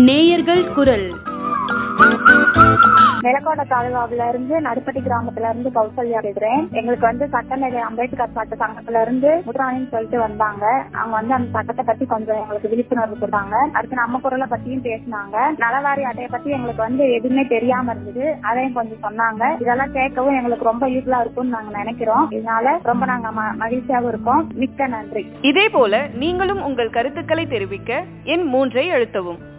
நேயர்கள் குரல். நிலக்கோட்டை தாலுகாவில இருந்து நடுப்பட்டி கிராமத்துல இருந்து கௌசல்யா பேசுறேன். எங்களுக்கு சட்டமேதை அம்பேத்கர் சட்ட சங்கத்துல இருந்து முத்துராணின்னு சொல்லிட்டு வந்தாங்க. அவங்க அந்த சட்டத்தை பத்தி கொஞ்சம் எங்களுக்கு விழிப்புணர்வு கொடுத்தாங்க. அடுத்து நம்ம குரலை பத்தியும் பேசினாங்க. நலவாரி அட்டையை பத்தி எங்களுக்கு எதுவுமே தெரியாம இருந்தது, அதையும் கொஞ்சம் சொன்னாங்க. இதெல்லாம் கேட்கவும் எங்களுக்கு ரொம்ப யூஸ்ஃபுல்லா இருக்கும்னு நாங்க நினைக்கிறோம். இதனால ரொம்ப நாங்க மகிழ்ச்சியாகவும் இருக்கோம். மிக்க நன்றி. இதே போல நீங்களும் உங்கள் கருத்துக்களை தெரிவிக்க எண் 3 அழுத்தவும்.